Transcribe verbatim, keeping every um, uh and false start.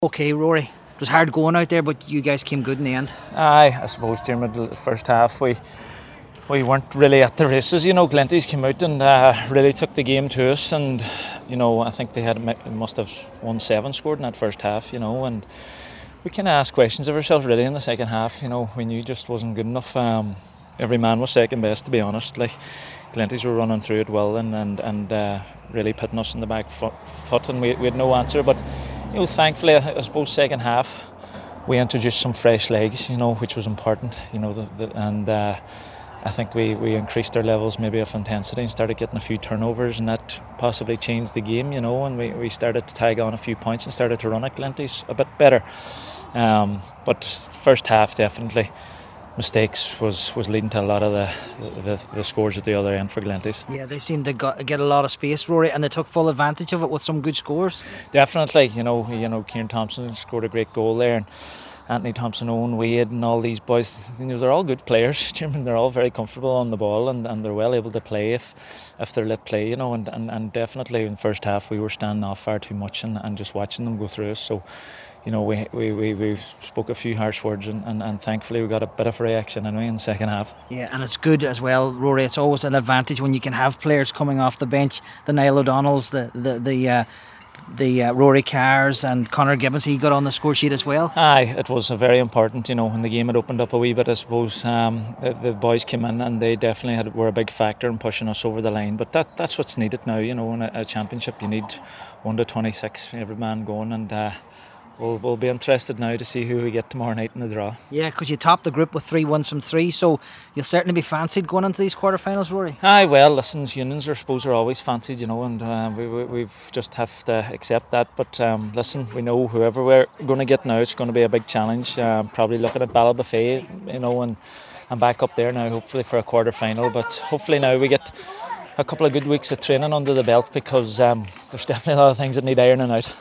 Okay, Rory, it was hard going out there, but you guys came good in the end. Aye, I suppose during the first half we we weren't really at the races. You know, Glenties came out and uh, really took the game to us, and you know I think they had must have won seven scored in that first half. You know, and we kind of asked questions of ourselves really in the second half. You know, we knew just wasn't good enough. Um, every man was second best, to be honest. Like Glenties were running through it well and and and uh, really putting us in the back foot, foot and we, we had no answer. But you know, thankfully, I, I suppose second half we introduced some fresh legs, you know, which was important, you know, the, the, and uh, I think we, we increased our levels maybe of intensity and started getting a few turnovers, and that possibly changed the game, you know, and we, we started to tag on a few points and started to run at Glenties a bit better. Um, but first half definitely mistakes was, was leading to a lot of the, the, the scores at the other end for Glenties. Yeah, they seemed to got, get a lot of space, Rory, and they took full advantage of it with some good scores. Definitely, you know, you know, Kieran Thompson scored a great goal there, and Anthony Thompson, Owen Wade, and all these boys, you know, they're all good players. They're all very comfortable on the ball, and, and they're well able to play if if they're let play, you know. And, and, and definitely in the first half we were standing off far too much and, and just watching them go through us. So, you know, we we, we, we spoke a few harsh words, and, and, and thankfully we got a bit of a reaction anyway in the second half. Yeah, and it's good as well, Rory. It's always an advantage when you can have players coming off the bench. The Niall O'Donnells, the the the. Uh, the uh, Rory Carrs and Conor Gibbons, he got on the score sheet as well. Aye, it was a very important, you know, when the game had opened up a wee bit, I suppose. Um, the, the boys came in and they definitely had, were a big factor in pushing us over the line. But that that's what's needed now, you know, in a, a championship. You need one to twenty-six, every man going, and uh, we'll, we'll be interested now to see who we get tomorrow night in the draw. Yeah, because you topped the group with three wins from three, so you'll certainly be fancied going into these quarterfinals, Rory. Aye, well, listen, unions, I suppose, are always fancied, you know, and uh, we, we, we've just have to accept that. But um, listen, we know whoever we're going to get now, it's going to be a big challenge. Um, probably looking at Ballybofey, you know, and I'm back up there now, hopefully for a quarter final. But hopefully now we get a couple of good weeks of training under the belt, because um, there's definitely a lot of things that need ironing out.